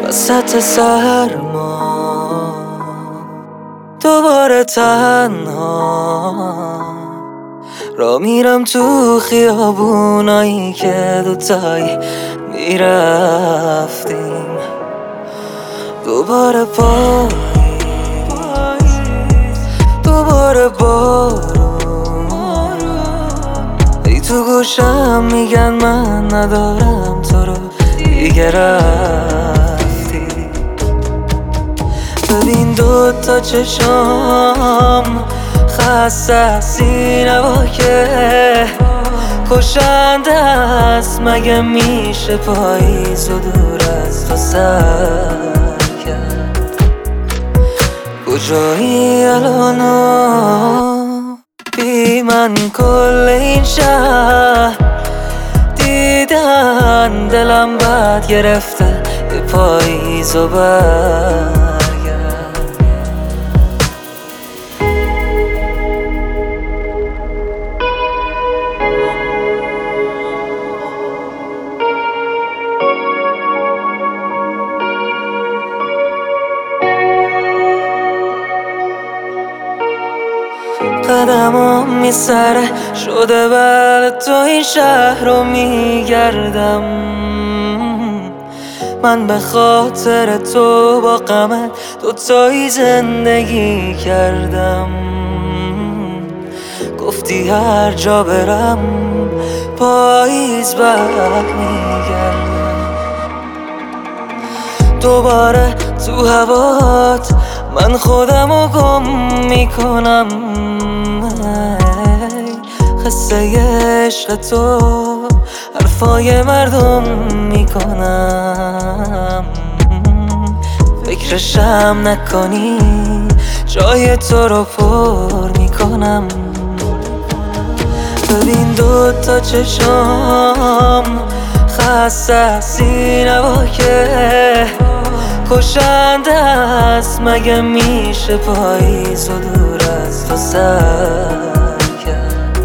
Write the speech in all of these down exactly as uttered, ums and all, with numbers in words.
وسط سرما دوباره تنها را میرم تو خیابونایی که دوتایی میرفتیم. دوباره پاییز، دوباره بارون، ای تو گوشم میگن من ندارم تو رو دیگه رفتی. ببین دوتا چشام خسته سینه با که کشنده است. مگه میشه پاییز و دور از تو سر کرد؟ کجایی الانو بی من کل این شهر دیدن دلم بد گرفته یه پاییز و برگرد. قدمم میسره شده بله تو این شهر رو میگردم. من به خاطر تو با غمت دوتایی زندگی کردم. گفتی هر جا برم پاییز بر میگردم. دوباره تو هوات من خودمو گم میکنم. قصه عشق تو حرفای مردم میکنم. فکرشم نکنی جای تو رو پر میکنم. ببین دوتا چشام خسته سینه با که کشنده است. مگه میشه پاییز و دور از تو سر کرد؟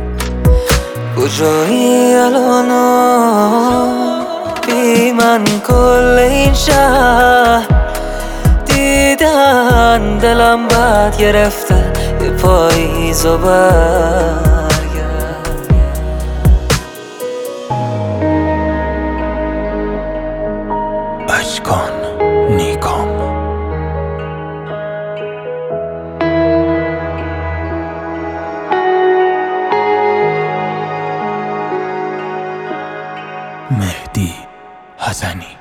کجایی الانو بی من کل این شهر دیدن دلم بد گرفته یه پاییز و برگرد. اشکان نیکام مهدی حسنی.